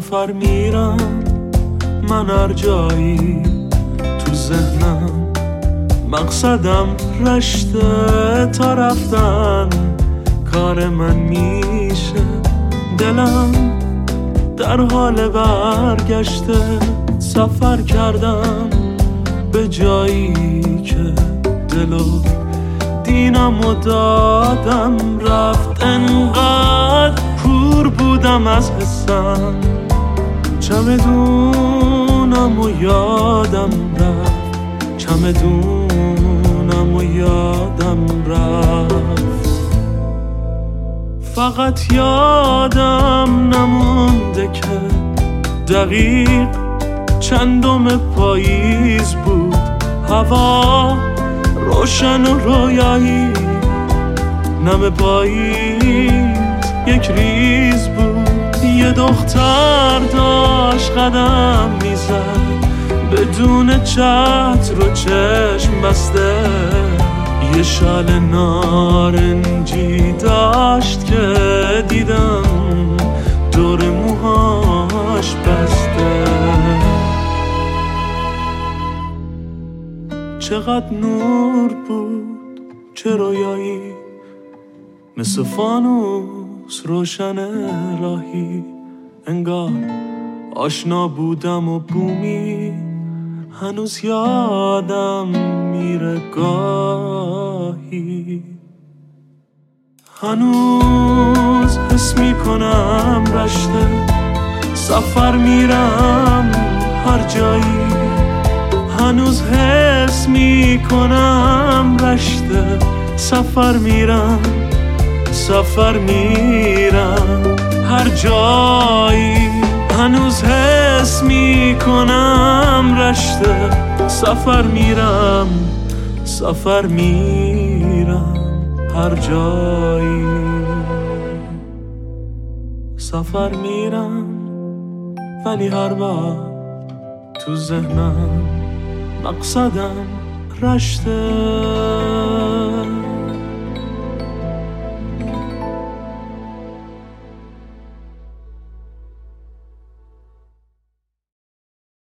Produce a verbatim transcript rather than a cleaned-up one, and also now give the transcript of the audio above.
سفر میرم من هر جایی تو ذهنم، مقصدم رشته تا رفتن کار من میشه. دلم در حال برگشته، سفر کردم به جایی که دلو دینمو دادم رفت. انقدر کور بودم از حسم، چمدونمو یادم رفت، چمدونمو یادم رفت. فقط یادم نمونده که دقیق چندم پاییز بود، هوا روشن و رویایی، نم پاییز یک ریز بود. یه دختر داشت قدم میزد بدون چتر و چشم بسته، یه شال نارنجی داشت که دیدم دور موهاش بسته. چقدر نور بود، چه رویایی، مثل فانوس روشن راهی. انگار آشنا بودم و بومی هنوز یادم میره گاهی. هنوز حس میکنم رشته، سفر میرم هر جایی. هنوز حس میکنم رشته، سفر میرم سفر میرم هر جایی. هنوز حس میکنم رشته، سفر میرم سفر میرم هر جایی. سفر میرم ولی هر بار تو ذهنم مقصدم رشته.